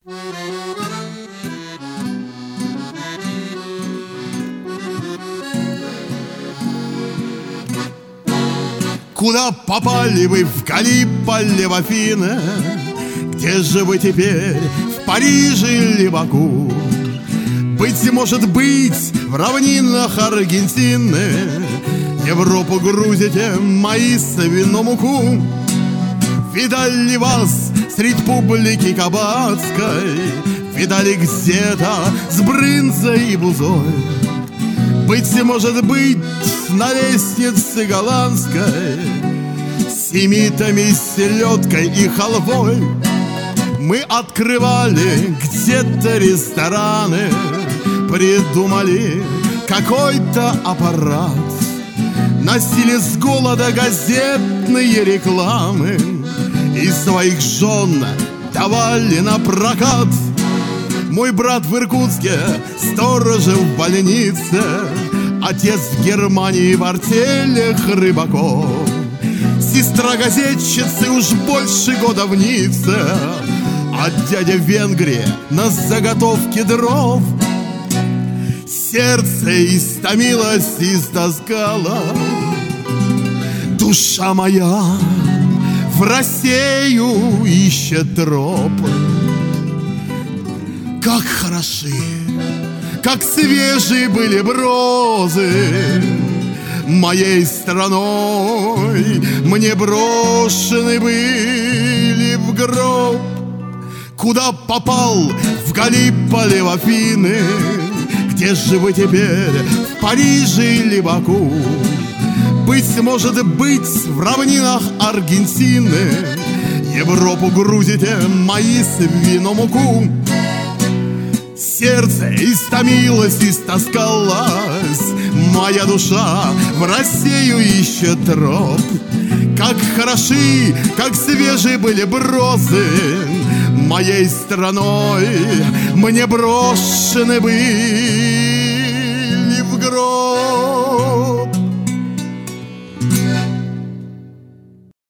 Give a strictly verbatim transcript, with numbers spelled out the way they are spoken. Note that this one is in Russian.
Куда попали вы, в Галлиполи, в Афины? Где же вы теперь, в Париже или Баку? Быть может быть, в равнинах Аргентины Европу грузите маис, вино, муку. Видали ли вас средь публики кабацкой? Видали где-то с брынзой и бузой? Быть может быть, на лестнице голландской с семитами, селедкой и халвой мы открывали где-то рестораны, придумали какой-то аппарат, носили с голода газетные рекламы и своих жен давали на прокат. Мой брат в Иркутске сторожем в больнице, отец в Германии в артелях рыбаков, сестра газетчицы уж больше года в Ницце, а дядя в Венгрии на заготовке дров. Сердце истомилось, истоскало, душа моя в Россию ищет троп. Как хороши, как свежие были брозы моей страной, мне брошены были в гроб. Куда попал, в Галлиполи, в Афины? Где же вы теперь, в Париже или Баку? Быть может быть, в равнинах Аргентины Европу грузите маис, вино, муку. Сердце истомилось, истоскалось, моя душа в Россию ищет троп. Как хороши, как свежие были брозы моей страной, мне брошены были